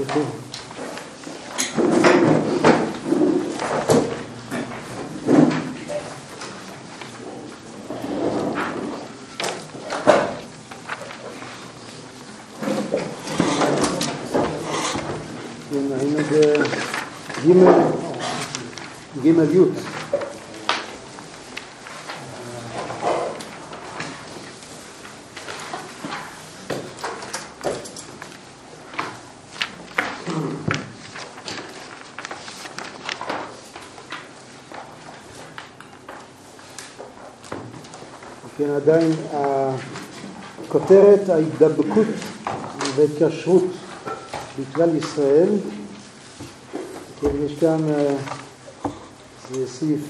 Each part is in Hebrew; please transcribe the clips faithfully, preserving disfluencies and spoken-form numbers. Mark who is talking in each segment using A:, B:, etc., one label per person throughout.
A: לכם. היינו בגימל, גימל י'. כן, עדיין הכותרת ההידבקות והתקשרות בכלל ישראל. כן, יש כאן זה סעיף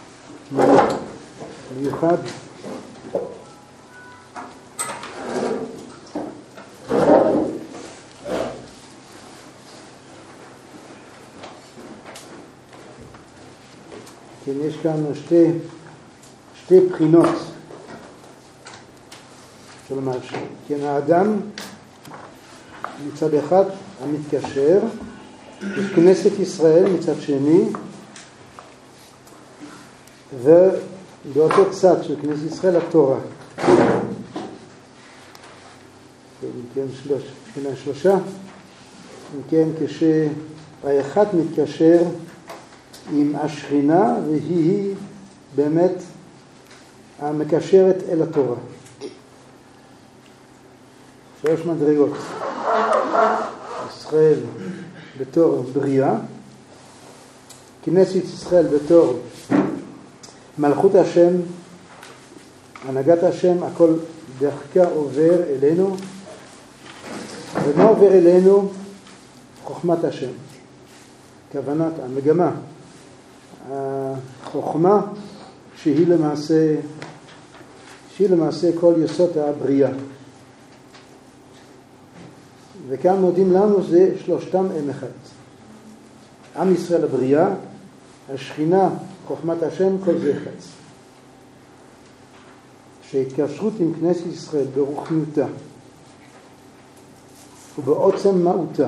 A: מיוחד. כן, יש כאן שתי שתי בחינות. כלומר, כן, האדם מצד אחד המתקשר, יש כנסת ישראל מצד שני, ובאותו צד של כנסת ישראל התורה. כן, שלוש, כן, שלושה. כן, כשהאחד מתקשר עם השכינה, והיא באמת המקשרת אל התורה. שלוש מדרגות. ישראל בתור בריאה, כנסת ישראל בתור מלכות השם, הנהגת השם, הכל דרכה עובר אלינו. ומה עובר אלינו? חוכמת השם. כוונת המגמה. החוכמה שהיא למעשה, שהיא למעשה כל יסוד הבריאה. וכאן מודים לנו זה שלושתם הם אחד. עם ישראל הבריאה, השכינה, חוכמת השם, כל זה אחד. שהתקשרות עם כנסת ישראל ברוחניותה ובעוצם מהותה,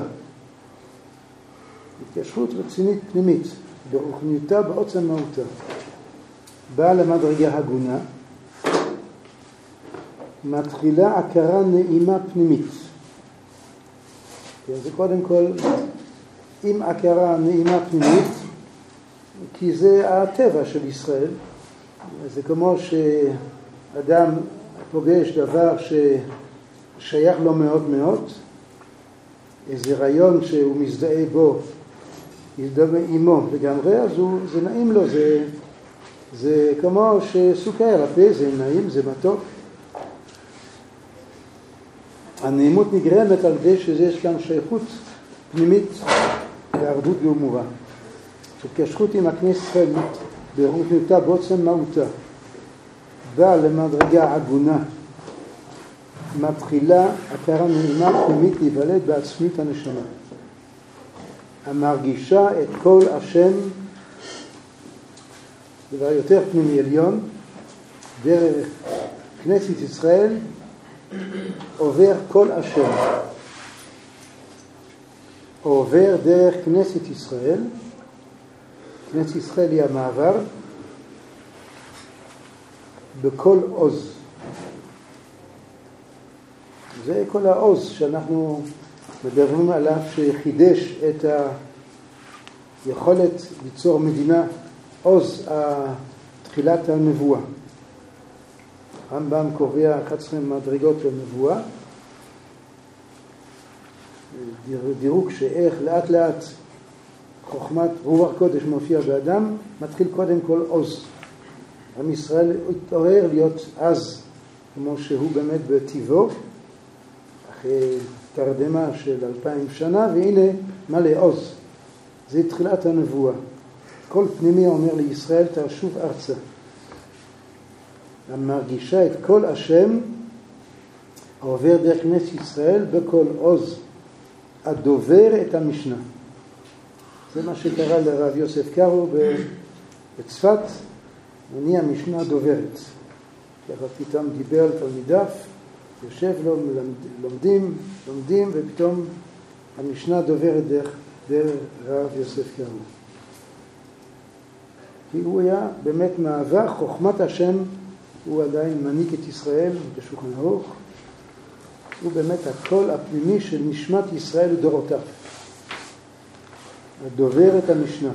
A: התקשרות רצינית פנימית ברוחניותה, בעוצם מהותה, באה למדרגה הגונה, מתחילה הכרה נעימה פנימית. זה קודם כל עם הכרה נעימה פנימית, כי זה הטבע של ישראל. זה כמו שאדם פוגש דבר ששייך לו מאוד מאוד, איזה רעיון שהוא מזדהה בו, מזדהה עמו לגמרי, אז הוא, זה נעים לו, זה, זה כמו שסוכר על הפה, זה נעים, זה מתוק. הנעימות נגרמת על ידי שיש כאן שייכות פנימית וערבות גמורה. התקשרות עם הכנסת ישראל ברוחניותה בעוצם מהותה באה למדרגה הגונה, מתחילה הכרה נעימה פנימית להיוולד בעצמית הנשמה, המרגישה את כל השם, דבר יותר פנימי עליון, דרך כנסת ישראל עובר כל השם, עובר דרך כנסת ישראל. כנסת ישראל היא המעבר בכל עוז. זה כל העוז שאנחנו מדברים עליו, שחידש את היכולת ליצור מדינה, עוז תחילת הנבואה. הרמב"ם קובע אחת עשרה מדרגות לנבואה, דירוג שאיך לאט לאט חוכמת רוח קודש מופיע באדם, מתחיל קודם כל עוז. עם ישראל התעורר להיות עז כמו שהוא באמת בטבעו, אחרי תרדמה של אלפיים שנה, והנה מלא עוז. זה תחילת הנבואה. כל פנימי אומר לישראל תשוב ארצה. המרגישה את כל השם העובר דרך כנסת ישראל בכל עוז הדובר את המשנה. זה מה שקרה לרב יוסף קארו בצפת, אני המשנה דוברת. ככה פתאום דיבר על תלמידיו, יושב לו, לומדים, לומדים, ופתאום המשנה דוברת דרך, דרך רב יוסף קארו. כי הוא היה באמת מעבר חוכמת השם, הוא עדיין מנהיג את ישראל בשולחן ערוך, הוא באמת הקול הפנימי של נשמת ישראל ודורותיו. הדובר את המשנה.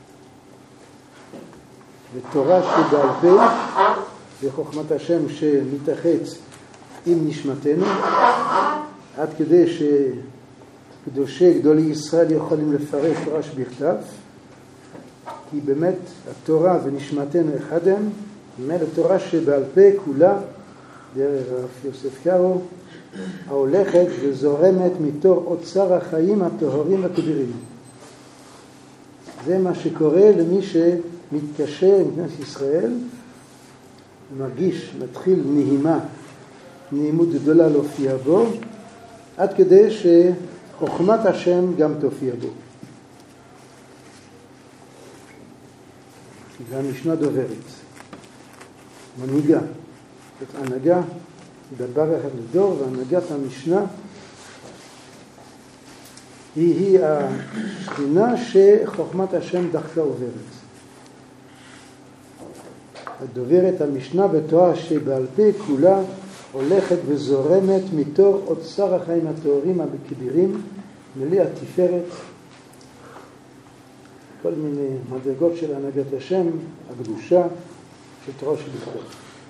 A: ותורה שבעל פה וחוכמת השם שמתאחץ עם נשמתנו, עד כדי שקדושי גדולי ישראל יכולים לפרש תורה שבכתב, כי באמת התורה ונשמתנו אחד הם, באמת התורה שבעל פה כולה, דרך רב יוסף קארו, ההולכת וזורמת מתור אוצר החיים הטהורים והכבירים. זה מה שקורה למי שמתקשר עם כנסת ישראל, מרגיש, מתחיל נהימה, נעימות גדולה להופיע בו, עד כדי שחוכמת השם גם תופיע בו. והמשנה דוברת, מנהיגה, זאת הנהגה, דבר אחד לדור, והנהגת המשנה היא, היא השכינה שחוכמת השם דחקה עוברת. הדוברת המשנה בתורה שבעל פה כולה הולכת וזורמת מתור אוצר החיים הטהורים הכבירים, מלא התפארת, כל מיני מדרגות של הנהגת השם, הקדושה של תורה שבכתב.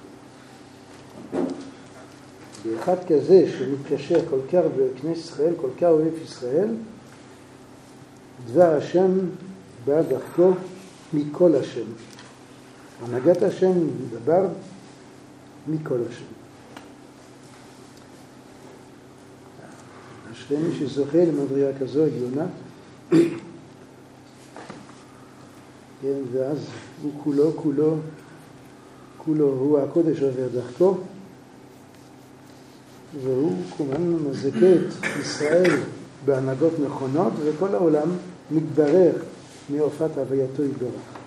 A: באחד כזה שמתקשר כל כך בכנסת ישראל, כל כך אוהב ישראל, דבר השם בא דרכו מכל השם. הנהגת השם מדבר מכל השם. אשרי מי שזוכה למדרגה כזו עליונה, כן, ואז הוא כולו, כולו, כולו, הוא הקודש עובר דרכו, והוא כמובן מזכה את ישראל בהנהגות נכונות, וכל העולם מתברך מהופעת הווייתו יתברך.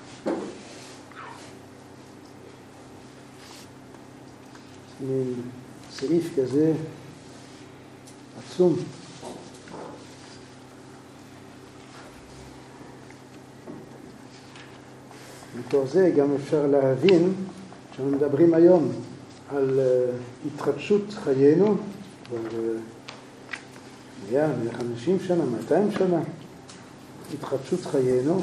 A: מין סעיף כזה עצום. מתוך זה גם אפשר להבין שאנחנו מדברים היום על uh, התחדשות חיינו כבר מאה, מאה וחמישים שנה, מאתיים שנה, התחדשות חיינו,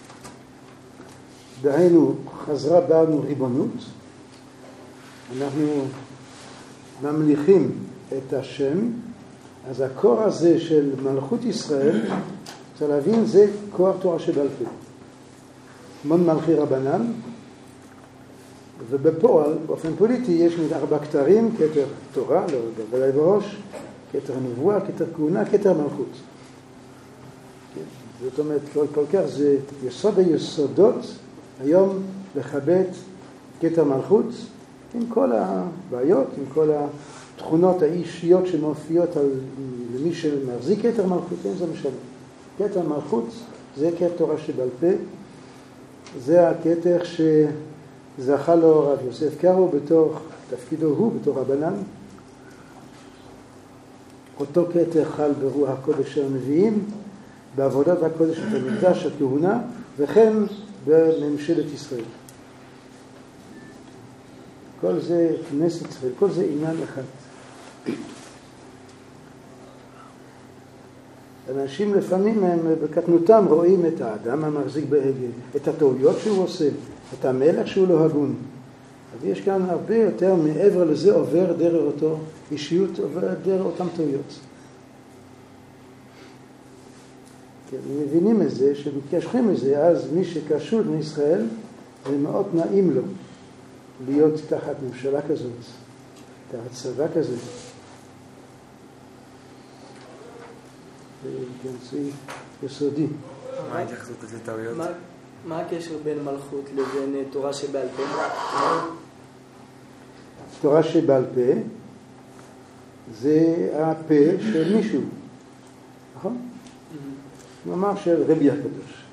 A: דהיינו חזרה בנו ריבונות, אנחנו ממליכים את השם, אז הקור הזה של מלכות ישראל, צריך להבין, זה כוח תורה שבעל פה. מון מלכי רבנן, ובפועל, באופן פוליטי, יש ארבע כתרים, כתר תורה, לא בוודאי בראש, כתר נבואה, כתר כהונה, כתר מלכות. זאת אומרת, כל, כל כך זה יסוד היסודות, היום לכבד כתר מלכות, עם כל הבעיות, עם כל התכונות האישיות שמופיעות על למי שמחזיק כתר מלכות, אין זה משנה. כתר מלכות זה כתר תורה שבעל פה, זה הכתר שזכה לו רב יוסף קארו בתוך תפקידו הוא, בתור רבנן. אותו כתר חל ברוח הקודש של הנביאים, בעבודת הקודש של המקדש, הכהונה, וכן בממשלת ישראל. כל זה כנסת ישראל, כל זה עניין אחד. אנשים לפעמים הם בקטנותם רואים את האדם המחזיק בהגה, את הטעויות שהוא עושה, את המלך שהוא לא הגון. אז יש כאן הרבה יותר מעבר לזה עובר דרך אותו אישיות, עובר דרך אותם טעויות. כן, מבינים את זה, שמתקשרים את זה, אז מי שקשור מישראל, זה מאוד נעים לו להיות תחת ממשלה כזאת, תחת צבא כזה. זה יסודי.
B: מה ההתייחסות לזה טעויות?
C: מה הקשר בין מלכות לבין תורה שבעל פה?
A: תורה שבעל פה זה הפה של מישהו, נכון? נאמר של רבי הקדוש.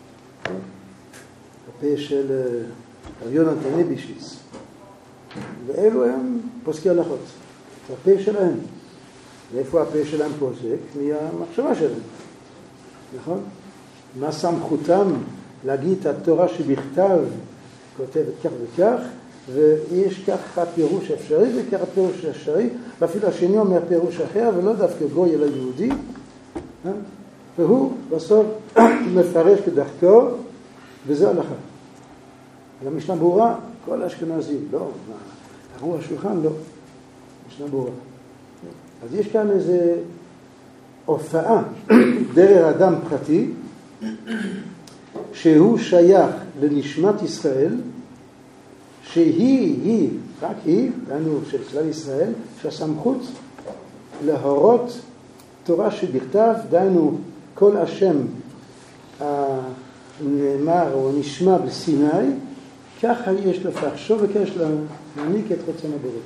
A: הפה של יונתן אייבשיץ. ואלו הם פוסקי הלכות. זה הפה שלהם. מאיפה הפה שלהם פוסק? מהמחשבה שלהם, נכון? מה סמכותם להגיד את התורה שבכתב כותבת כך וכך, ויש כך הפירוש אפשרי וכך הפירוש אפשרי, ואפילו השני אומר פירוש אחר, ולא דווקא גוי אלא יהודי, והוא בסוף מפרש כדרכו, וזה הלכה. למשנה ברורה, כל האשכנזים, לא, הרוח השולחן לא, משנה ברורה. אז יש כאן איזה הופעה דרך אדם פרטי, שהוא שייך לנשמת ישראל, שהיא, היא, רק היא, לנו של כלל ישראל, שהסמכות להורות תורה שבכתב, דיינו כל השם הנאמר או נשמע בסיני, ככה יש לפחשו וכך יש להעניק את רצון הבורא.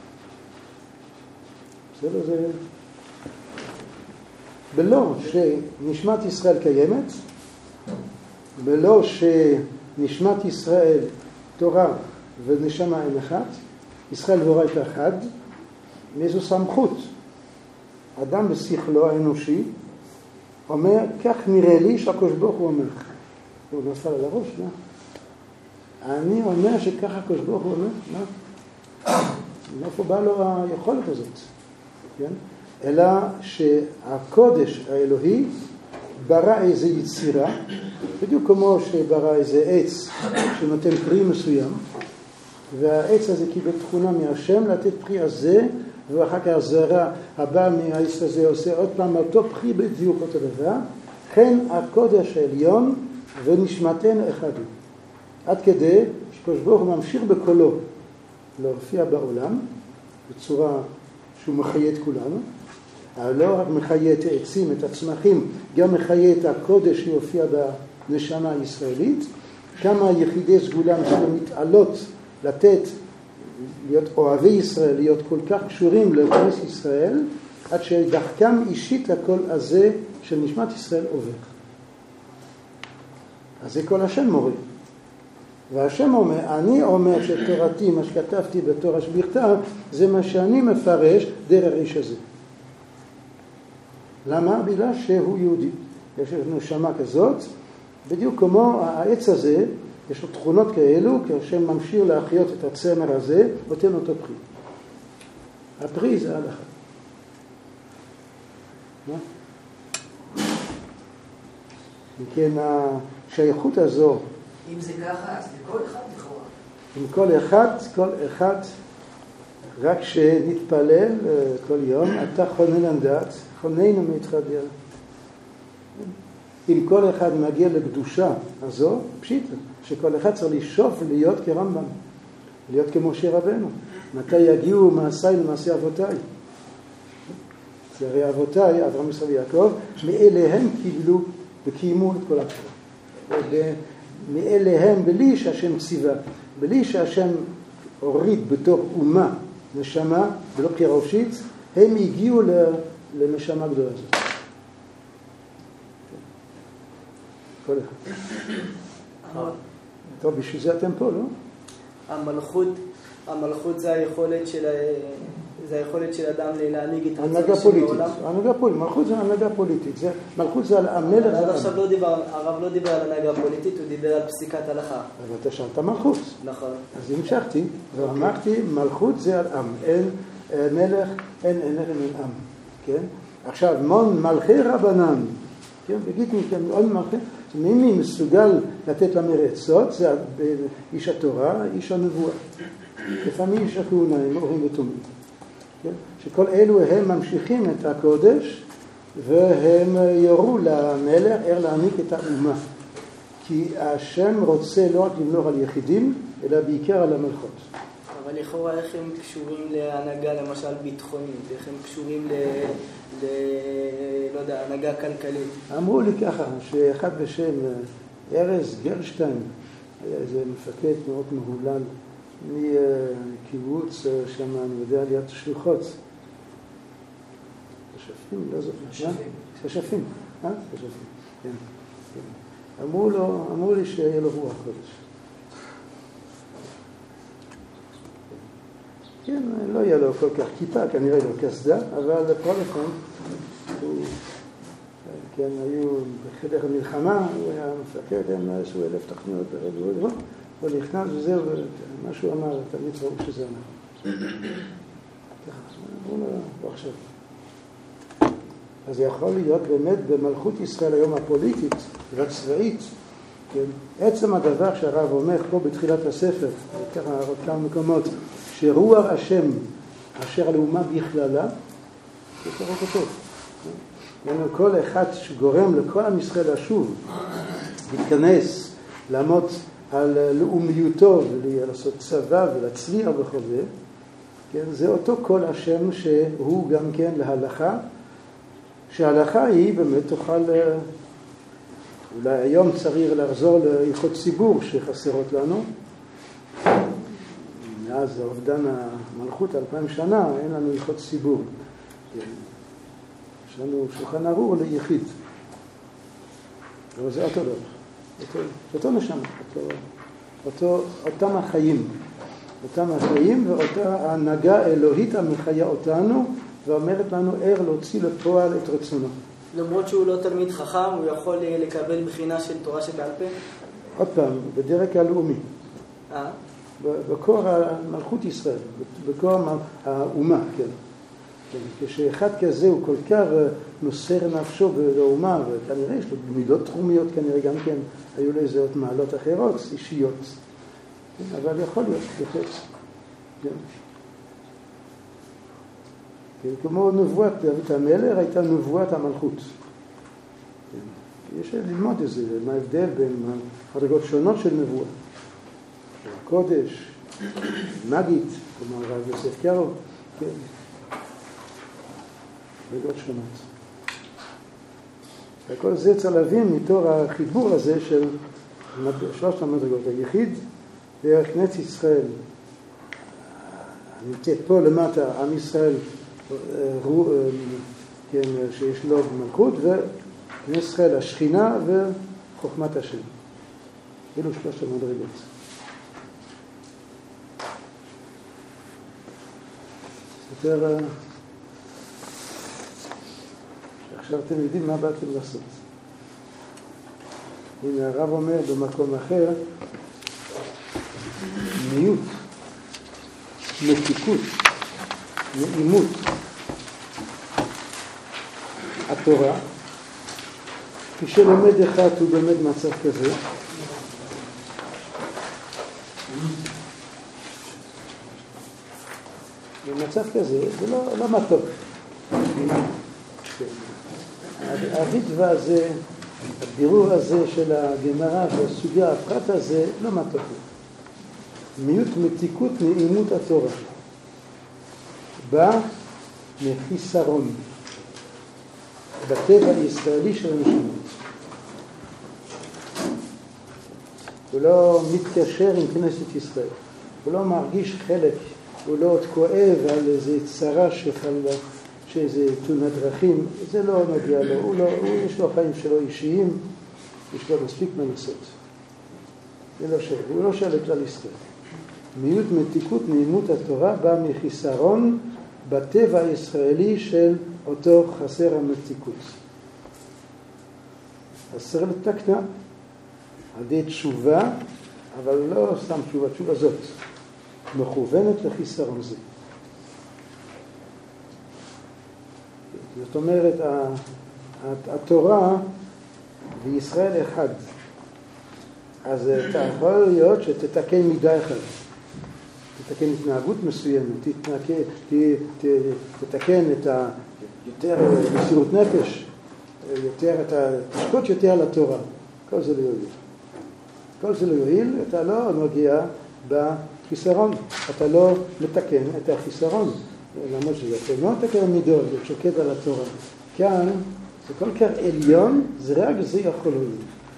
A: בסדר, זה... בלא שנשמת ישראל קיימת, בלא שנשמת ישראל תורה ונשמה אין אחת, ישראל ואורייתא אחד, מאיזו סמכות. אדם בשכלו האנושי אומר, כך נראה לי שהקדוש ברוך הוא אומר. הוא נפל על הראש, מה? אני אומר שככה הקדוש ברוך הוא אומר, מה? מאיפה בא לו היכולת הזאת? כן? אלא שהקודש האלוהי ברא איזו יצירה, בדיוק כמו שברא איזה עץ שנותן פרי מסוים, והעץ הזה קיבל תכונה מהשם לתת פרי הזה, ואחר כך הזרע הבא מהעץ הזה עושה עוד פעם אותו פרי בדיוק אותו דבר, כן הקודש העליון ונשמתנו אחד הוא. עד כדי שקדוש ברוך הוא ממשיך בקולו להופיע בעולם, בצורה שהוא מחיה את כולנו, לא רק מחיה את העצים, את הצמחים, גם מחיה את הקודש שיופיע בנשמה הישראלית, כמה יחידי סגולה מסוים מתעלות לתת, להיות אוהבי ישראל, להיות כל כך קשורים לכנס ישראל, עד שדרכם אישית הכל הזה של נשמת ישראל עובר. אז זה כל השם מורה. והשם אומר, אני אומר שתורתי, מה שכתבתי בתורה שבכתב, זה מה שאני מפרש דרך האיש הזה. למה? בגלל שהוא יהודי. יש לנו נשמה כזאת, בדיוק כמו העץ הזה, יש לו תכונות כאלו, כשם ממשיך להחיות את הצמר הזה, נותן אותו פרי. הפרי זה ההלכה. מה? וכן, השייכות הזו,
D: אם זה ככה, אז לכל אחד לכאורה.
A: עם כל אחד, כל אחד, רק שנתפלל כל יום, אתה חונן דעת, חוננו מתחדל. אם כל אחד מגיע לקדושה הזו, פשיט, שכל אחד צריך לשאוף להיות כרמב"ם, להיות כמשה רבנו. מתי יגיעו מעשיי למעשי אבותיי? זה הרי אבותיי, אברהם יצחק ויעקב, מאליהם קיבלו וקיימו את כל התורה. מאליהם בלי שהשם ציווה, בלי שהשם הוריד בתור אומה נשמה ולא כראשית, הם הגיעו לנשמה גדולה הזאת. כל אחד. טוב, בשביל זה אתם פה, לא?
C: המלכות, המלכות זה היכולת של, זה היכולת של אדם להנהיג את
A: הנהגה פוליטית. הנהגה פוליטית. מלכות זה הנהגה פוליטית. זה, מלכות זה על המלך.
C: הרב עכשיו לא דיבר, הרב לא דיבר על הנהגה פוליטית, הוא דיבר על פסיקת הלכה.
A: אבל אתה שאלת מלכות.
C: נכון.
A: אז המשכתי, ואמרתי, מלכות זה על עם. אין מלך, אין אין אין עם. כן? עכשיו, מון מלכי רבנן. כן? בגיד מכם, עוד מלכי. מי מסוגל לתת למראה עצות, זה איש התורה, איש הנבואה. לפעמים איש הכהונה, הם אורים ותומים. כן? שכל אלו הם ממשיכים את הקודש, והם יורו למלך איך להעניק את האומה. כי השם רוצה לא רק למלוך על יחידים, אלא בעיקר על המלכות.
C: אבל לכאורה איך הם קשורים להנהגה למשל ביטחונית, איך הם קשורים ל... ל... לא יודע, הנהגה כלכלית.
A: אמרו לי ככה, שאחד בשם ארז גרשטיין, היה איזה מפקד מאוד מהולל, מקיבוץ שם, אני יודע, ליד שלוחות. כשפים, לא זוכר.
D: כשפים.
A: כשפים, אה? כשפים, כן. אמרו לו, אמרו לי שיהיה לו רוח קודש. כן, לא היה לו כל כך כיפה, כנראה לא קסדה, אבל בכל אופן, הוא, כן, היו בחדר המלחמה, הוא היה מפקד, היה עשו אלף תוכניות ברדוות, הוא נכנס וזהו, מה שהוא אמר, תמיד ראו שזה אנחנו. הוא לא עכשיו. אז זה יכול להיות באמת במלכות ישראל היום הפוליטית והצבאית, כן? עצם הדבר שהרב אומר פה בתחילת הספר, ככה עוד כמה מקומות, שרוח השם אשר לאומה בכללה, זה קרוב אותו. כן? כל אחד שגורם לכל עם ישראל לשוב, להתכנס, לעמוד על לאומיותו ולעשות צבא ולהצליח בכל זה, כן? זה אותו כל השם שהוא גם כן להלכה, שההלכה היא באמת תוכל, אולי היום צריך לחזור להלכות ציבור שחסרות לנו. מאז אובדן המלכות אלפיים שנה אין לנו הלכות ציבור. יש לנו שולחן ערוך ליחיד. אבל זה אותו דבר. אותו, אותו נשמה, אותו, אותו, אותם החיים. אותם החיים ואותה ההנהגה האלוהית המחיה אותנו ואומרת לנו איך להוציא לפועל את רצונו.
C: למרות שהוא לא תלמיד חכם, הוא יכול לקבל בחינה של תורה שבעל פה?
A: עוד פעם, בדרג הלאומי.
C: אה?
A: בקור מלכות ישראל, בקור האומה, כן. כן. כשאחד כזה הוא כל כך נוסר נפשו באומה, וכנראה יש לו מידות תחומיות, כנראה גם כן היו לו איזה עוד מעלות אחרות, אישיות. כן, אבל יכול להיות, בהחלט. כן. כן, כמו נבואת דוד המלך הייתה נבואת המלכות. כן. יש ללמוד את זה, מה ההבדל בין הדרגות שונות של נבואה. קודש, מגית, כלומר רב יוסף קארו, כן. דרגות שונות. וכל זה צריך להבין מתוך החיבור הזה של שלושת המדרגות. היחיד, דרך כנסת ישראל, נמצאת פה למטה, עם ישראל, כן, שיש לו מלכות, וכנסת ישראל השכינה וחוכמת השם. אלו שלושת המדרגות. יותר, עכשיו אתם יודעים מה באתם לעשות. הנה הרב אומר במקום אחר, מיעוט, מתיקות, נעימות, התורה, כשלומד אחד הוא באמת מצב כזה, במצב כזה זה לא, לא מתוק. הריטב"א הזה, הבירור הזה של הגמרא והסוגיה, הפרט הזה, לא מתוק. מיעוט מתיקות נעימות התורה. בא מחיסרון בטבע הישראלי של הנשמות. הוא לא מתקשר עם כנסת ישראל. הוא לא מרגיש חלק. הוא לא עוד כואב על איזה צרה שחלה, שאיזה תאונת דרכים, זה לא נגיע לו, הוא, לא, הוא יש לו חיים שלו אישיים, יש לו מספיק מנסות. זה לא שואל, הוא לא שואל לכלל ישראל. מיעוט מתיקות נעימות התורה בא מחיסרון בטבע הישראלי של אותו חסר המתיקות. חסר לתקנה, על ידי תשובה, אבל לא סתם תשובה, תשובה זאת. מכוונת לחיסרון זה. זאת אומרת, התורה וישראל אחד. אז אתה יכול להיות שתתקן מידה אחד. תתקן התנהגות מסוימת, תתקן את ה... יותר מסירות נפש, יותר את ה... תשקוט יותר על התורה. כל זה לא יועיל. כל זה לא יועיל, אתה לא מגיע בחיסרון, אתה לא מתקן את החיסרון. למרות שזה אתה לא מתקן מידות, זה שוקט על התורה. כאן זה כל כך עליון, זה רק זה יכול להועיל.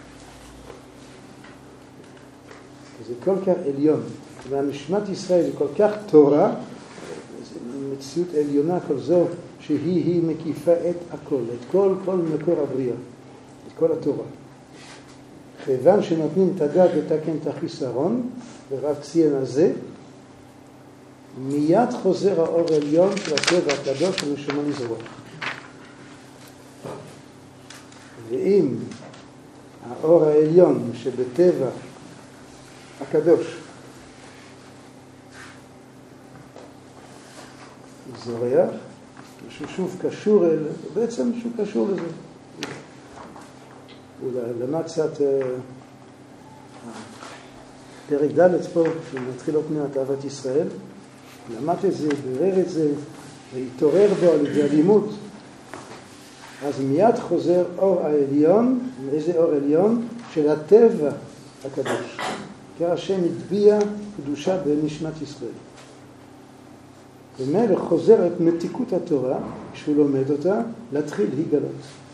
A: זה כל כך עליון. והנשמת ישראל זה כל כך תורה, מציאות עליונה כל זו, שהיא מקיפה את הכל, את כל, כל מקור הבריאה, את כל התורה. כיוון שנותנים את הדעת לתקן את החיסרון, ורב ציין הזה, מיד חוזר האור העליון של הטבע הקדוש ונשמה לזרוע. ואם האור העליון שבטבע הקדוש זורח, שהוא שוב קשור, אל, בעצם שהוא קשור לזה. הוא למד קצת פרק ד' פה, שמתחיל עוד מעט אהבת ישראל, למד את זה, בירר את זה, והתעורר בו על ידי הלימוד. אז מיד חוזר אור העליון, איזה אור עליון? של הטבע הקדוש. כי השם הטביע קדושה בנשמת ישראל. ומלך חוזר את מתיקות התורה, כשהוא לומד אותה, להתחיל להיגלות.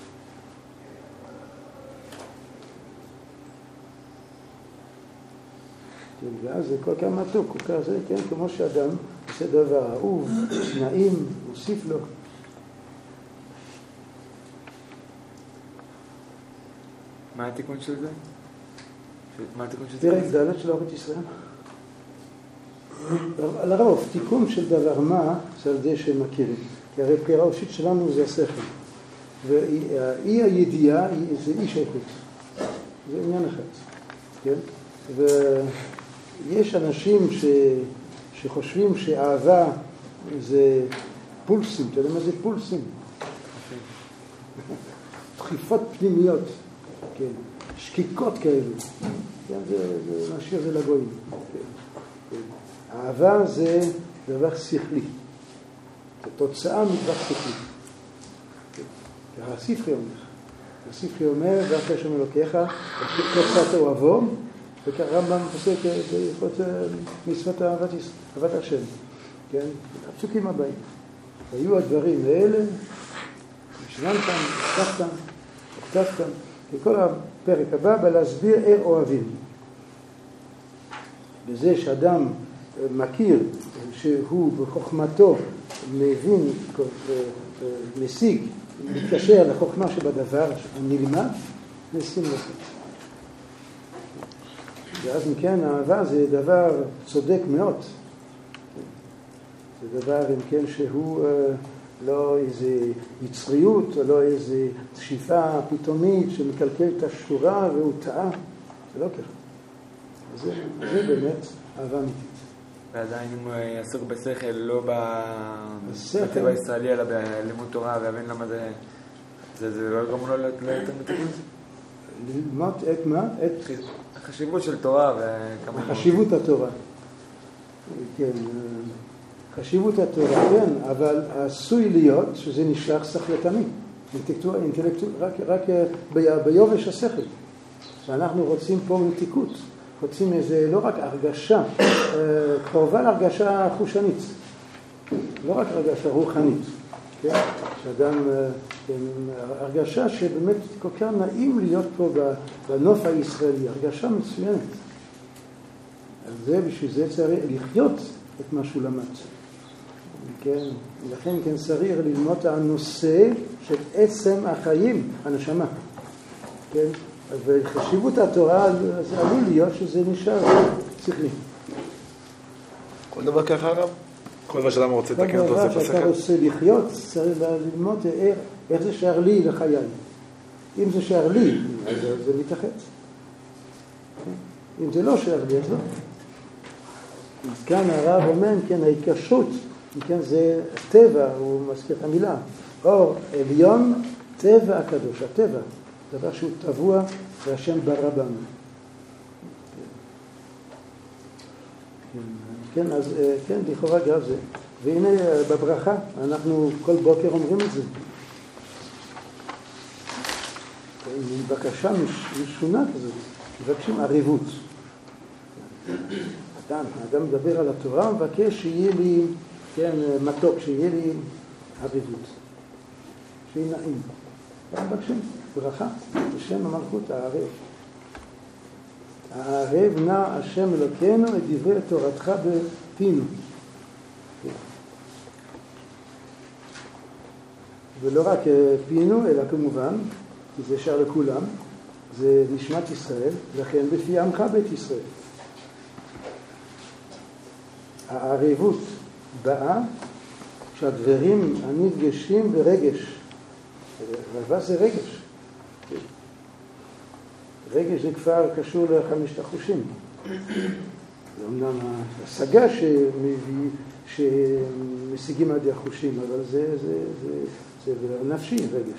A: ואז זה כל כך מתוק, כל כך זה, כן, כמו שאדם עושה דבר אהוב, נעים, מוסיף לו.
B: מה התיקון של זה? מה התיקון של זה?
A: פרק ד' של אהבת ישראל. לרוב, תיקון של דבר מה, זה על זה שהם מכירים. כי הרי בחירה ראשית שלנו זה השכל. ואי הידיעה זה אי שייכות. זה עניין אחד. כן? ויש אנשים ש... שחושבים שאהבה זה פולסים. אתה יודע מה זה פולסים? דחיפות פנימיות. כן. שקיקות כאלו. כן, זה, זה משאיר זה לגויים. כן. כן. אהבה זה דבר שכלי. זה תוצאה מדבר שכלי. כן. הספרי אומר. הספרי אומר, ואתה השם אלוקיך, תוצאת אוהבו, וכרמב"ם פוסק בהלכות מצוות אהבת השם. כן? הפסוקים הבאים. היו הדברים האלה, השלמתם, הבטחתם, הכתבתם. וכל הפרק הבא בא להסביר איך אוהבים. בזה שאדם מכיר שהוא בחוכמתו מבין, משיג, מתקשר לחוכמה שבדבר הנלמד, נשים לכת. ואז מכן האהבה זה דבר צודק מאוד. זה דבר אם כן שהוא לא איזה יצריות, או לא איזה דחיפה פתאומית שמקלקל את השורה והוא טעה. זה לא ככה. זה, זה באמת אהבה אמיתית.
B: ועדיין אם הוא יעסוק בשכל, לא בטבע הישראלי, אלא בלימוד תורה, ויבין למה זה... זה, זה לא גרמו לו ליותר מתיקון?
A: ללמוד את מה? את...
B: החשיבות של תורה וכמה...
A: חשיבות התורה. כן, חשיבות התורה, כן, אבל עשוי להיות שזה נשלח שכלתני, אינטלקטואל, רק, רק ביובש השכל. שאנחנו רוצים פה מתיקות, רוצים איזה, לא רק הרגשה, קרובה להרגשה חושנית, לא רק הרגשה רוחנית, כן? שאדם, הרגשה שבאמת כל כך נעים להיות פה בנוף הישראלי, הרגשה מצוינת. אז זה, בשביל זה צריך לחיות את מה שהוא למד. כן, ולכן כן צריך ללמוד את הנושא של עצם החיים, הנשמה. כן, וחשיבות התורה, זה עלול להיות שזה נשאר שכלי.
E: כל דבר ככה הרב? כל מה שאדם רוצה לתקן אותו עושה פסקה?
A: כל דבר שאתה רוצה לחיות, צריך ללמוד איך, איך זה שער לי לחיי. אם זה שער לי, אז זה מתאחד. אם זה לא שער לי, אז לא. אז כאן הרב אומר, כן, ההיקשרות, כן, זה טבע, הוא מזכיר את המילה, אור עליון, טבע הקדוש, הטבע, דבר שהוא טבוע והשם ברא בנו. כן, אז כן, לכאורה גם זה. והנה בברכה, אנחנו כל בוקר אומרים את זה. בקשה משונה כזאת, מבקשים עריבות. אדם, האדם מדבר על התורה, מבקש שיהיה לי, כן, מתוק, שיהיה לי עריבות. שיהיה נעים. מבקשים, ברכה, בשם המלכות הערב. הערב נע השם אלוקינו את דברי תורתך בפינו. ולא רק פינו, אלא כמובן, כי זה שער לכולם, זה נשמת ישראל, לכן בפי עמך בית ישראל. הערבות באה שהדברים הנפגשים ברגש. אהבה זה רגש. רגש זה כבר קשור לחמשת החושים. זה אמנם ההשגה שמביא, שמשיגים עד החושים, אבל זה, זה, זה, זה, זה נפשי, רגש.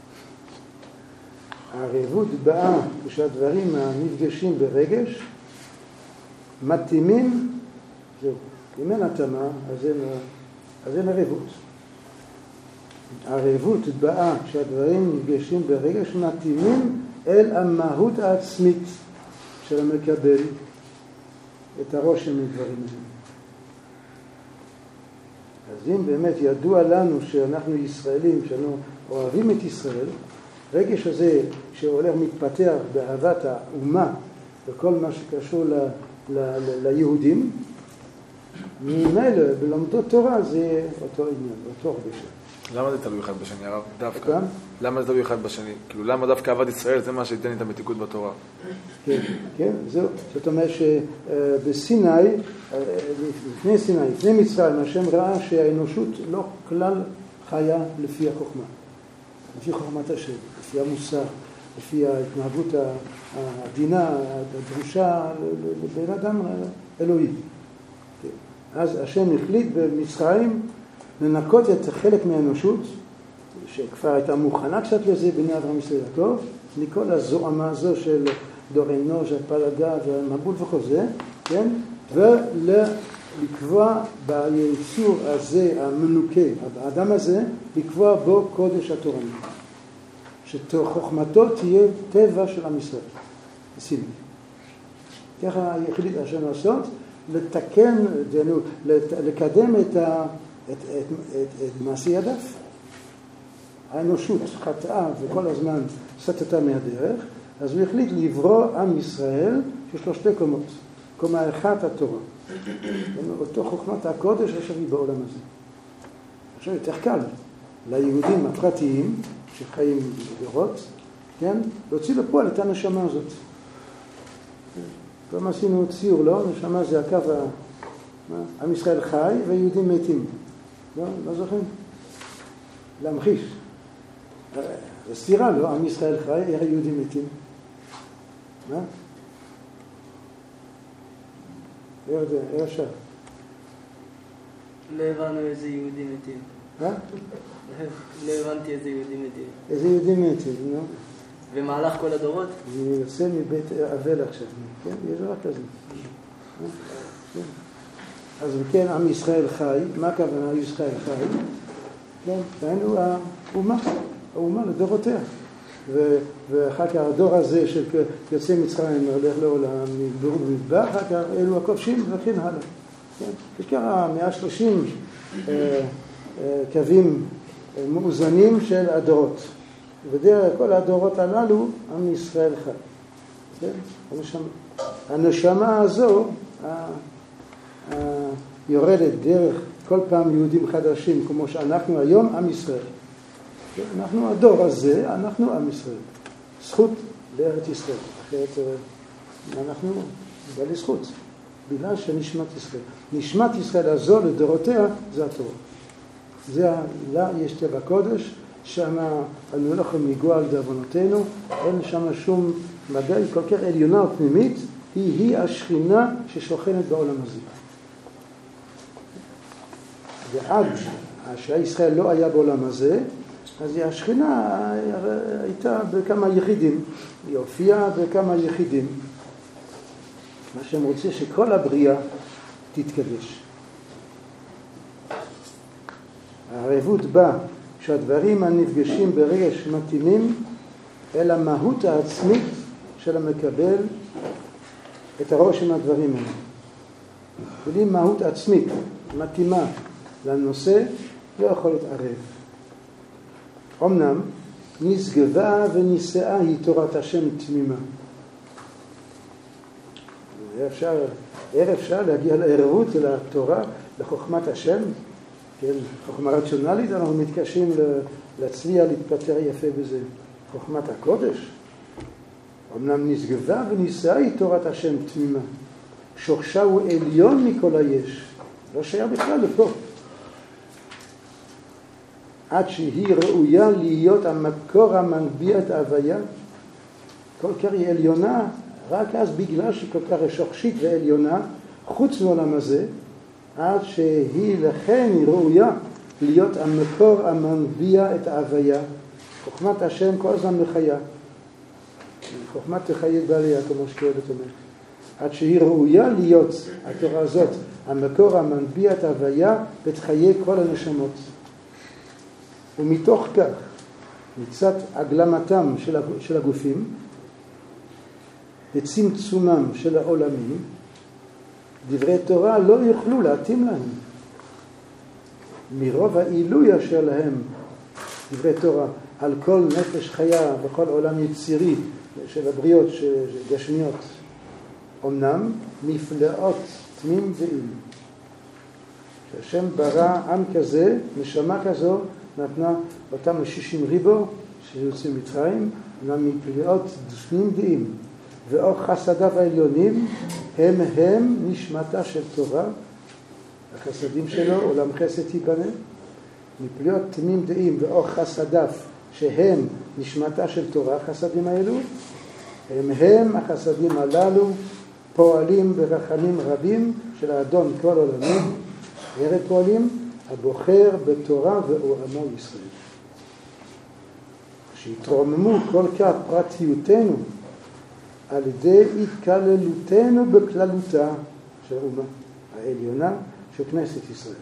A: הערבות באה כשהדברים הנפגשים ברגש, מתאימים, זהו, אם אין התאמה, אז אין, אז אין ערבות. הערבות באה כשהדברים נפגשים ברגש, מתאימים אל המהות העצמית של המקבל את הרושם מדברים האלה. אז אם באמת ידוע לנו שאנחנו ישראלים, שאנחנו אוהבים את ישראל, רגש הזה שהולך מתפתח באהבת האומה וכל מה שקשור ל, ל, ל, ליהודים, ממילא בלומדות תורה זה אותו עניין, אותו רגש.
E: למה זה תלוי אחד בשני, הרב? דווקא. למה זה תלוי אחד בשני? כאילו, למה דווקא אהבת ישראל זה מה שייתן לי את המתיקות בתורה?
A: כן, כן, זהו. זאת אומרת שבסיני, לפני סיני, לפני מצרים, השם ראה שהאנושות לא כלל חיה לפי החוכמה. לפי חוכמת השם, לפי המוסר, לפי ההתנהגות העדינה, הדרושה לבן אדם אלוהי. אז השם החליט במצרים לנקות את חלק מהאנושות, שכבר הייתה מוכנה קצת לזה בני אברהם ישראל הטוב, מכל הזוהמה הזו של דור אנוש, הפלגה והמבול וכל זה, כן? ולקבוע ביצור הזה המנוקה, האדם הזה, לקבוע בו קודש התורני. שחוכמתו תהיה טבע של עם ישראל. סיני. ככה החליט השם לעשות, לתקן, לקדם את ה... את, את, את, את מעשי ידיו. האנושות חטאה וכל הזמן סטתה מהדרך, אז הוא החליט לברוא עם ישראל שיש לו שתי קומות. קומה אחת התורה. אותו חוכמת הקודש אשר היא בעולם הזה. עכשיו יותר קל ליהודים הפרטיים שחיים בדורות, כן? להוציא לפועל את הנשמה הזאת. פעם עשינו ציור, לא? נשמה זה הקו ה... עם ישראל חי ויהודים מתים. לא, לא זוכרים? להמחיש. זה סתירה, לא? עם ישראל חי, איך היהודים מתים? מה? איך זה? איך עכשיו?
C: לא הבנו איזה יהודים מתים.
A: מה?
C: לא הבנתי איזה יהודים מתים.
A: איזה יהודים מתים, לא?
C: במהלך כל הדורות?
A: אני יוצא מבית אבל עכשיו, כן? יש דבר כזה. אז כן, עם ישראל חי, מה הכוונה עם ישראל חי? כן, היינו האומה, האומה לדורותיה. ואחר כך הדור הזה של יוצא מצרים הולך לעולם, נגברו במדבר, אחר כך אלו הכובשים וכן הלאה. כן? וככה מאה שלושים קווים מאוזנים של הדורות. ודרך כל הדורות הללו, עם ישראל חי. כן? הנשמה. הנשמה הזו, יורדת דרך כל פעם יהודים חדשים, כמו שאנחנו היום עם ישראל. אנחנו הדור הזה, אנחנו עם ישראל. זכות לארץ ישראל. אחרת אנחנו בעלי זכות. בגלל שנשמת ישראל. נשמת ישראל הזו לדורותיה זה התורה. זה, לה יש טבע קודש, שם אנו לא יכולים לגוע על דאבונותינו, אין שם שום מגע, היא כל כך עליונה ופנימית, היא היא השכינה ששוכנת בעולם הזה. ועד שהישראל לא היה בעולם הזה, אז השכינה הייתה בכמה יחידים, היא הופיעה בכמה יחידים. מה שהם רוצים שכל הבריאה תתקדש. הערבות באה שהדברים הנפגשים ברגש מתאימים אל המהות העצמית של המקבל את הרושם הדברים האלה. בלי מהות עצמית מתאימה לנושא לא יכול להתערב. אמנם נשגבה ונישאה היא תורת השם תמימה. אפשר, אפשר להגיע לערבות לתורה, לחוכמת השם, כן, חוכמה רציונלית, אנחנו מתקשים להצליח להתפתח יפה בזה. חוכמת הקודש, אמנם נשגבה ונישאה היא תורת השם תמימה. שורשה הוא עליון מכל היש. לא שייך בכלל לפה. עד שהיא ראויה להיות המקור המנביע את ההוויה. כל כך היא עליונה, רק אז בגלל שהיא כל כך שורשית ועליונה, חוץ מעולם הזה, עד שהיא לכן היא ראויה להיות המקור המנביע את ההוויה. חוכמת השם כל הזמן מחיה. חוכמת תחיה בעליה, כמו שקהלת אומר. עד שהיא ראויה להיות, התורה הזאת, המקור המנביע את ההוויה ותחיה כל הנשמות. ומתוך כך, מצד הגלמתם של הגופים, וצמצומם של העולמים, דברי תורה לא יוכלו להתאים להם. מרוב העילוי אשר להם דברי תורה על כל נפש חיה וכל עולם יצירי של הבריות גשמיות, אמנם נפלאות תמים דעים. שהשם ברא עם כזה, נשמה כזו, נתנה אותם לשישים ריבו שיוצאים מצרים, אמנם נפלאות תמים דעים. ואור חסדיו העליונים הם הם נשמתה של תורה, החסדים שלו, עולם חסד ייבנה, נפלאות תמים דעים ואור חסדיו שהם נשמתה של תורה, החסדים האלו, הם הם החסדים הללו פועלים ברחמים רבים של האדון כל עולמים, ערב פועלים הבוחר בתורה ואורנו ישראל. שהתרוממו כל כך פרטיותנו על ידי התקללותנו בכללותה של האומה העליונה של כנסת ישראל.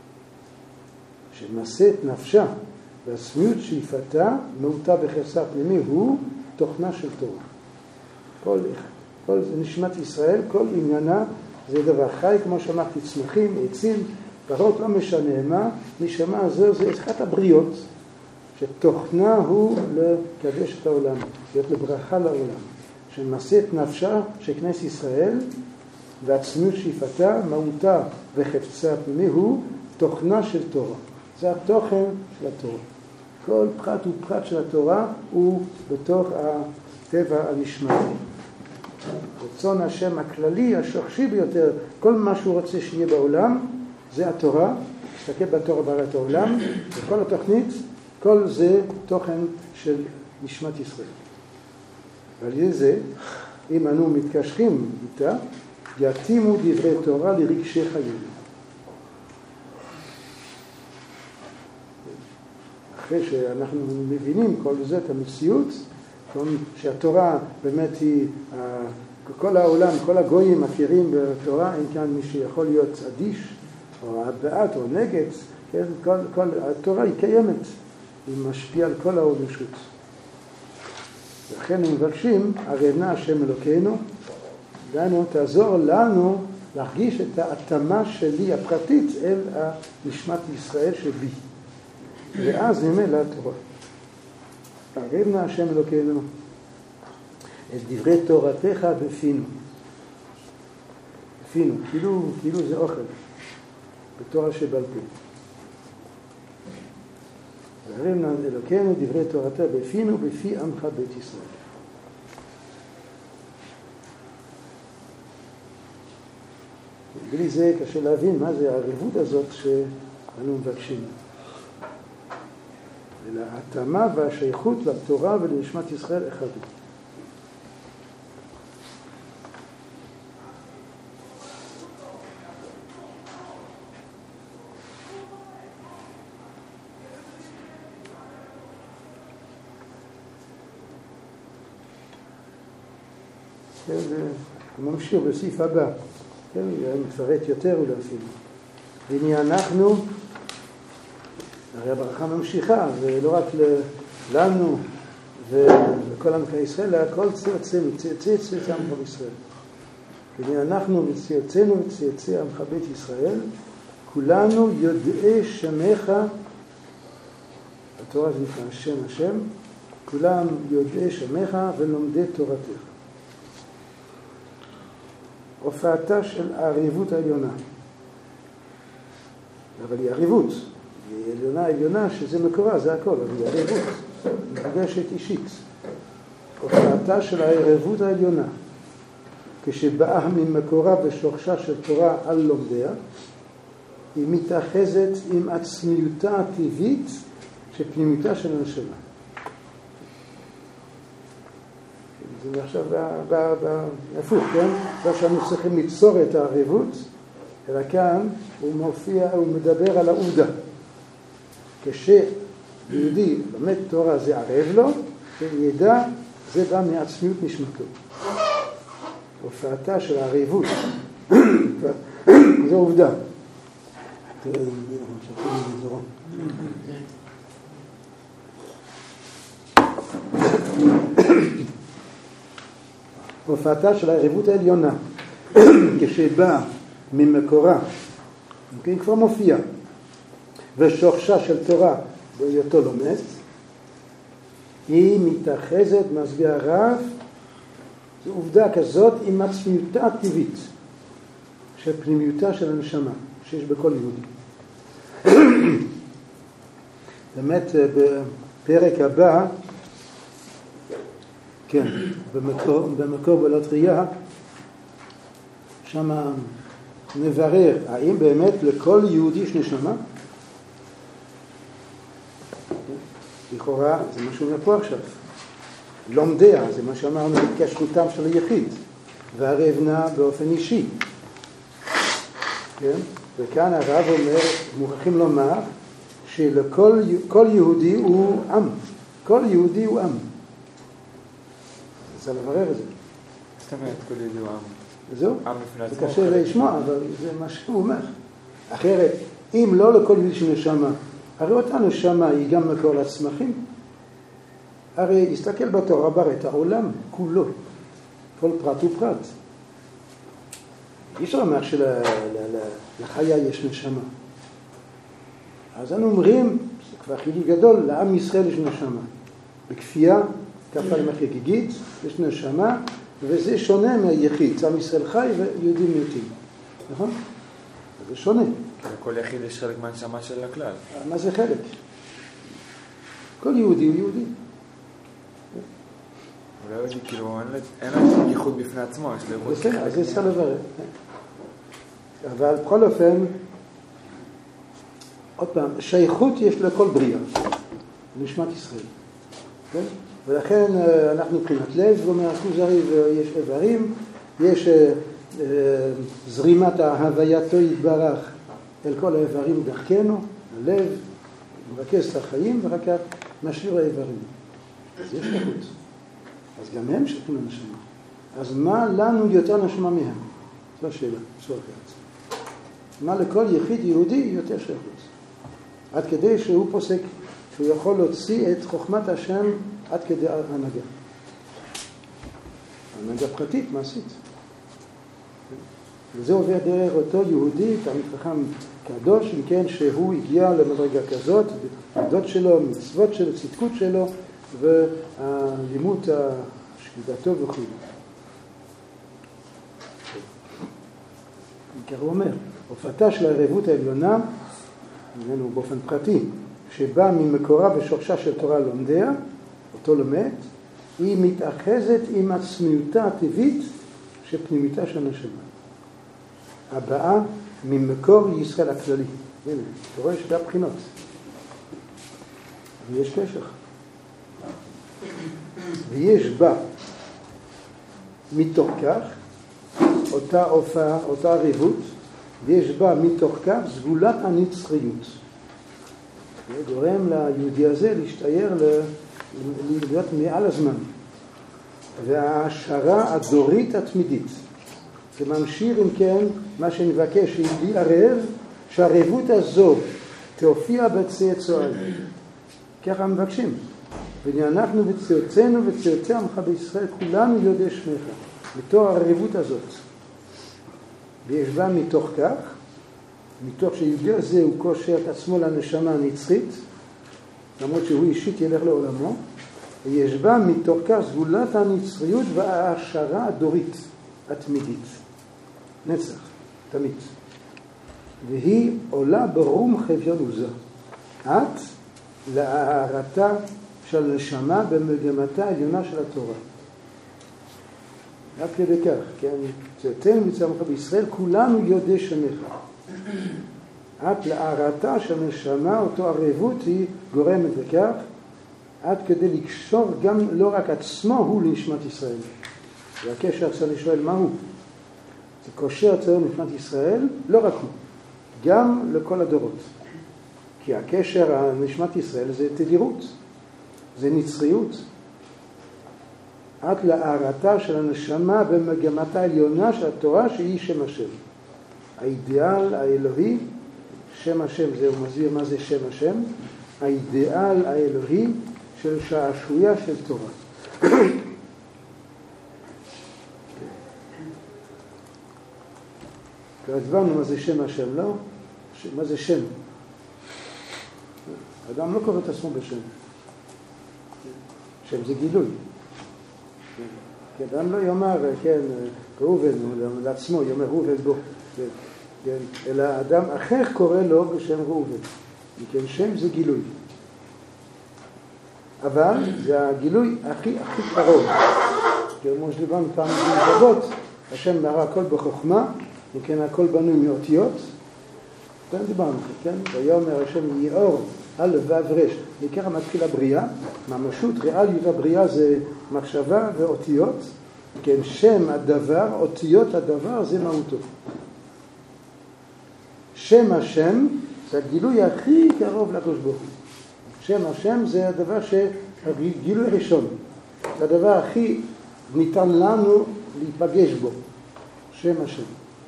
A: שנשאת נפשה והסמיות שאיפתה, מהותה בחסר פנימי, הוא תוכנה של תורה. כל, כל נשמת ישראל, כל עניינה זה דבר חי, כמו שאמרתי, צמחים, עצים, פרות, לא משנה מה, נשמה זו, זה אחת הבריות, שתוכנה הוא לקדש את העולם, להיות לברכה לעולם. שנשאת נפשה של כנסת ישראל, והצמיות שאיפתה, מהותה וחפצה פנימי, הוא תוכנה של תורה. זה התוכן של התורה. כל פרט ופרט של התורה הוא בתוך הטבע הנשמתי. רצון השם הכללי, השורשי ביותר, כל מה שהוא רוצה שיהיה בעולם, זה התורה. תסתכל בתורה ברא את העולם, וכל התוכנית, כל זה תוכן של נשמת ישראל. ועל ידי זה, אם אנו מתקשרים איתה, יתאימו דברי תורה לרגשי חיים. אחרי שאנחנו מבינים כל זה, את המציאות, שהתורה באמת היא, כל העולם, כל הגויים מכירים בתורה, אין כאן מי שיכול להיות אדיש, או בעד או נגד, כן? כל, כל, התורה היא קיימת, היא משפיעה על כל האנושות. לכן הם מבקשים, הרי נא השם אלוקינו, דנו, תעזור לנו להרגיש את ההתאמה שלי הפרטית אל נשמת ישראל שבי. ואז נמלא התורה. הרי נא השם אלוקינו, את דברי תורתך בפינו. בפינו, כאילו, כאילו זה אוכל, בתורה שבעל פה. והרי נא אלוקינו דברי תורתך בפינו, בפי עמך בית ישראל. בלי זה קשה להבין מה זה הערבות הזאת שאנו מבקשים. אלא ההתאמה והשייכות לתורה ולנשמת ישראל אחד הוא. הוא ממשיך בסעיף הבא, כן, הוא מפרט יותר אולי אפילו. והנה אנחנו, הרי הברכה ממשיכה, ולא רק לנו ולכל עמך ישראל, אלא כל צאצאנו, צאצאי צאצאי עמך ישראל. והנה אנחנו וצאצאנו וצאצאי עמך בית ישראל, כולנו יודעי שמך, התורה זה נקרא שם השם, כולם יודעי שמך ולומדי תורתך. הופעתה של העריבות העליונה. אבל היא עריבות, היא עליונה עליונה שזה מקורה, זה הכל, אבל היא עריבות, מרגשת אישית. הופעתה של העריבות העליונה, כשבאה ממקורה ושורשה של תורה על לומדיה, היא מתאחזת עם עצמיותה הטבעית שפנימיותה של הנשמה. זה עכשיו בהפוך, כן? לא שאנו צריכים ליצור את הערבות, אלא כאן הוא מופיע, הוא מדבר על העובדה. כשיהודי לומד תורה זה ערב לו, וידע זה בא מעצמיות נשמתו. הופעתה של הערבות, זו עובדה. הופעתה של הערבות העליונה, כשבא ממקורה, כן, כבר מופיע, ושורשה של תורה בהיותו לומד, היא מתאחזת, מסביר הרב, זו עובדה כזאת עם עצמיותה הטבעית של פנימיותה של הנשמה שיש בכל יהודי. באמת בפרק הבא, כן, במקור, במקור בלot ראייה, שם נברר האם באמת לכל יהודי יש נשמה? לכאורה זה מה שהוא אומר פה עכשיו. לומדיה, זה מה שאמרנו בקשרותם של היחיד, והרב נע באופן אישי. כן? וכאן הרב אומר, מוכרחים לומר, שלכל כל יהודי הוא עם. כל יהודי הוא עם. צריך לברר את זה.
B: זאת אומרת, כל יהודי הוא עם.
A: זהו?
B: עם בפני עצמו.
A: זה קשה לשמוע, אבל זה מה שהוא אומר. אחרת, אם לא לכל יהודי יש נשמה, הרי אותה נשמה היא גם מקור לצמחים. הרי יסתכל בתורה, ברא את העולם כולו, כל פרט ופרט. אי אפשר לומר שלחיה יש נשמה. אז אנו אומרים, זה כבר חידוש גדול, לעם ישראל יש נשמה. בכפייה, כפה עם החגיגית, יש נשמה, וזה שונה מהיחיד. עם ישראל חי ויהודים מיעוטים. נכון? זה שונה.
B: כל יחיד יש חלק מהנשמה של הכלל.
A: מה זה חלק? כל יהודי הוא יהודי.
B: אולי יהודי, כאילו, אין לו ייחוד בפני עצמו, יש לו ייחוד כחלק.
A: אז זה צריך לברר. אבל בכל אופן, עוד פעם, שייכות יש לכל בריאה, נשמת ישראל. כן? ולכן אנחנו מבחינת לב, ואומר, כוזרי ויש איברים, יש זרימת ההווייתו יתברך אל כל האיברים דרכנו, הלב, מרכז את החיים, ורק משאיר האיברים. אז יש שייכות. אז גם הם שייכים לנשמה. אז מה לנו יותר נשמה מהם? זו השאלה, זו אחרת. מה לכל יחיד יהודי יותר שייכות? עד כדי שהוא פוסק, שהוא יכול להוציא את חוכמת השם עד כדי הנהגה. הנהגה פרטית, מעשית. וזה עובר דרך אותו יהודי, תלמיד חכם קדוש, אם כן שהוא הגיע למדרגה כזאת, העדות שלו, מצוות שלו, צדקות שלו, והלימוד השקידתו וכו'. כך הוא אומר, הופעתה של הערבות העליונה, ממנו באופן פרטי, שבא ממקורה ושורשה של תורה לומדיה, אותו לומד, היא מתאחזת עם עצמיותה הטבעית שפנימיתה של הנשמה. הבאה ממקור ישראל הכללי. הנה, אתה רואה שתי הבחינות. ויש קשר. ויש בה מתוך כך אותה הופעה, אותה ערבות, ויש בה מתוך כך סגולת הנצחיות. זה גורם ליהודי הזה להשתייר, להיות מעל הזמן. וההשערה הדורית התמידית. זה ממשיך אם כן מה שנבקש שיהודי ערב, שהערבות הזו תופיע בצאצאיו. ככה מבקשים. ואנחנו בצאצאינו וצאצאי עמך בישראל כולנו יודעי שמך. בתור הערבות הזאת. ויש בה מתוך כך, מתוך שיהודי הזה הוא קושר את עצמו לנשמה הנצחית, למרות שהוא אישית ילך לעולמו, ויש בה מתוך כך סגולת הנצחיות וההשערה הדורית התמידית. נצח, תמיד. והיא עולה ברום חביון עוזה. את להערתה של נשמה במגמתה העליונה של התורה. רק כדי כך, כן? צאצאינו וצאצאי עמך בישראל, כולנו יודעי שמך. עד להערתה של נשמה, אותו ערבות היא גורמת לכך, עד כדי לקשור גם לא רק עצמו הוא לנשמת ישראל. והקשר צריך לשאול מהו. זה קושר אצלנו לנשמת ישראל, לא רק הוא, גם לכל הדורות. כי הקשר לנשמת ישראל זה תדירות, זה נצריות. עד להערתה של הנשמה במגמתה העליונה של התורה שהיא שם השם. האידיאל האלוהי, שם השם, זה הוא מסביר מה זה שם השם, האידיאל האלוהי של שעשויה של תורה. כבר הסברנו מה זה שם השם, לא? מה זה שם? אדם לא קורא את עצמו בשם. שם זה גילוי. אדם לא יאמר, כן, ראובן, לעצמו, יאמר ראובן בו. כן, אלא אדם אחר קורא לו בשם ראובן. כן, שם זה גילוי. אבל זה הגילוי הכי הכי קרוב. כמו שדיברנו פעם רבות, השם ברא הכל בחוכמה, וכן הכל בנוי מאותיות. כאן דיברנו, כן? ויאמר השם יאור א' ו' ר', מכך מתחיל הבריאה, ממשות ריאליות הבריאה זה מחשבה ואותיות, כן, שם הדבר, אותיות הדבר זה מהותו. שם השם זה הגילוי הכי קרוב לקדוש ברוך הוא. שם השם זה הדבר שהגילוי הראשון, זה הדבר הכי ניתן לנו להיפגש בו, שם השם.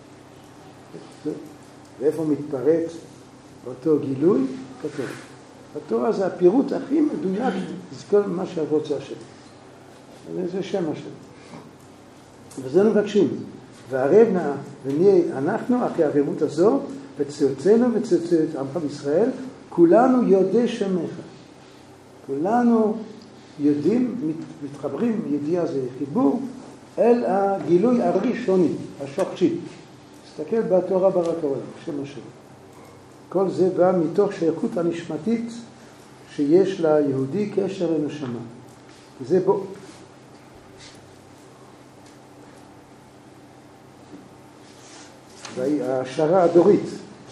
A: ואיפה מתפרט אותו גילוי? כתוב. התורה זה הפירוט הכי מדויק, זה כל מה שרוצה השם. זה שם השם. וזה מבקשים. והערב נא, ונהיה אנחנו אחרי הרבות הזו, וצאצאנו וצאצאי עמך בישראל, כולנו יודעי שמך. כולנו יודעים, מתחברים, ידיעה זה חיבור, אל הגילוי הראשוני, השורשי. תסתכל בתורה ברא העולם, שם השם. כל זה בא מתוך שייכות הנשמתית שיש ליהודי קשר לנשמה. זה בו. וההשערה הדורית,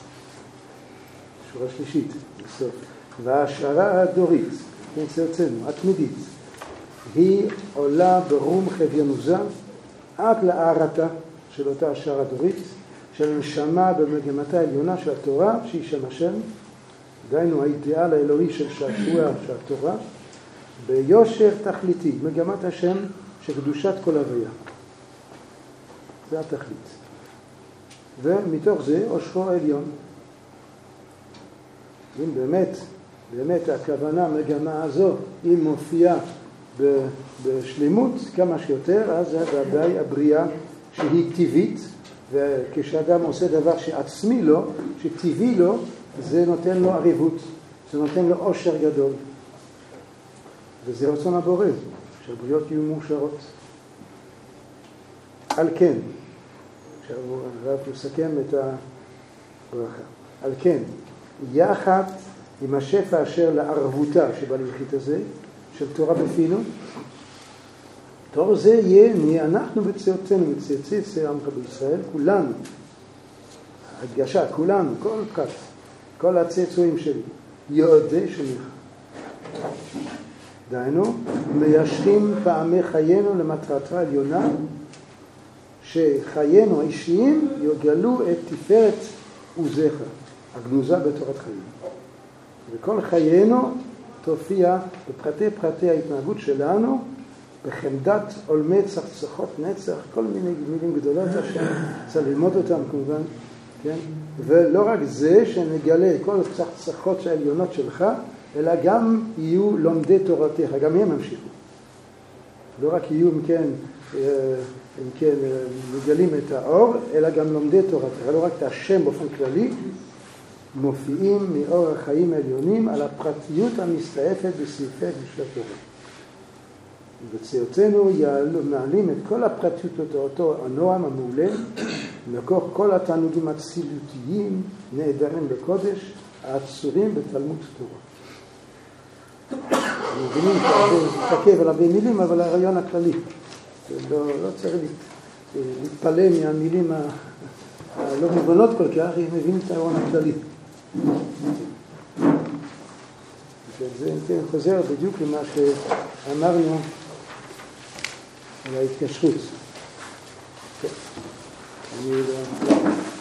A: שורה שלישית, בסוף. וההשערה הדורית, כן, צאצאנו, התמידית, היא עולה ברום חביונוזה עד להערתה של אותה השערה הדורית, של נשמה במגמתה העליונה של התורה, שהיא שם השם, דהיינו האידיאל האלוהי של שעשוע של התורה, ביושר תכליתי, מגמת השם של קדושת כל הוויה. זה התכלית. ומתוך זה אושרו העליון. אם באמת, באמת הכוונה, המגמה הזו, אם מופיעה בשלימות כמה שיותר, אז זה ודאי הבריאה שהיא טבעית, וכשאדם עושה דבר שעצמי לו, שטבעי לו, זה נותן לו עריבות, זה נותן לו עושר גדול. וזה רצון הבורא, שהבריות יהיו מאושרות. על כן, עכשיו הרב מסכם את הברכה. על כן, יחד עם השפע אשר לערבותה שבלכית הזה, של תורה בפינו, תור זה יהיה, נהיה אנחנו וצאצאנו וצאצאי עמך בישראל, כולנו, הדגשה, כולנו, כל פרט, כל הצאצאים שלי, יודעי שמך. דהיינו, מיישכים פעמי חיינו למטרתה עליונה, שחיינו האישיים יגלו את תפארת עוזך, הגנוזה בתורת חיים. וכל חיינו תופיע בפרטי פרטי ההתנהגות שלנו, בחמדת עולמי צחצחות נצח, כל מיני מילים גדולות שצריך ללמוד אותם כמובן, כן? ולא רק זה שנגלה כל הצחצחות העליונות שלך, אלא גם יהיו לומדי תורתך, גם הם המשיכו. לא רק יהיו, אם כן, אם כן, מגלים את האור, אלא גם לומדי תורתך, לא רק את השם באופן כללי, מופיעים מאור החיים העליונים על הפרטיות המסתעפת בסעיפי קדושת התורה. וצאצאנו מעלים את כל הפרטיות אותו הנועם המעולה, לקוח כל התענוגים הצילותיים נהדרים בקודש, העצורים בתלמוד תורה. מבינים, תתעכב על הרבה מילים, אבל הרעיון הכללי. לא, לא צריך להתפלא מהמילים הלא מובנות כל כך, הם מבינים את הרעיון הכללי. זה כן, חוזר בדיוק למה שאמרנו על ההתקשרות. כן. אני לא...